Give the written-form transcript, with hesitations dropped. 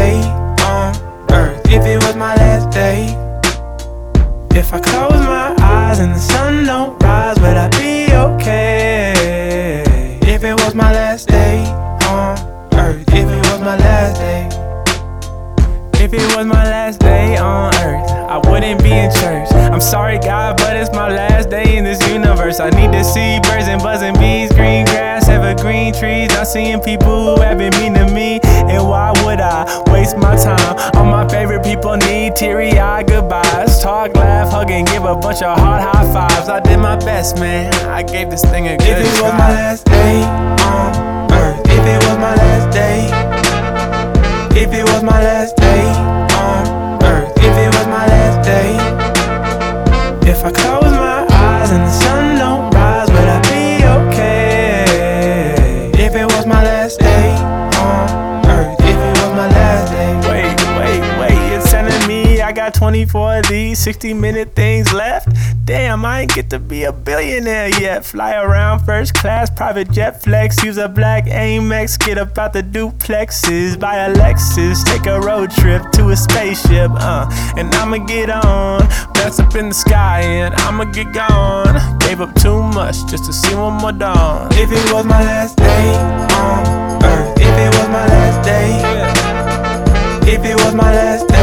day on earth, if it was my last day, if I close my eyes and the sun don't rise, would I be okay? If it was my last day on earth, if it was my last day, if it was my last day on earth, I wouldn't be in church. I'm sorry God, but it's my last day in this universe. I need to see birds and buzzing bees, green grass, evergreen trees. Not seeing people who have been mean to me. And why would I waste my time? All my favorite people need teary-eyed goodbyes. Talk, laugh, hug, and give a bunch of hard high fives. I did my best, man. I gave this thing a good try. If it was my last day on earth, if it was my last day, if it was my last day on earth, if it was my last day, if I close my eyes and the sun don't rise, would I be okay? If it was my last day on earth, if it was my last day. Wait, you're telling me I got 24 of these 60-minute things left? Damn, I ain't get to be a billionaire yet. Fly around first class, private jet flex, use a black Amex, get up out the duplexes, buy a Lexus, take a road trip to a spaceship, and I'ma get on, bounce up in the sky and I'ma get gone. Gave up too much just to see one more dawn. If it was my last day on earth, if it was my last day, if it was my last day,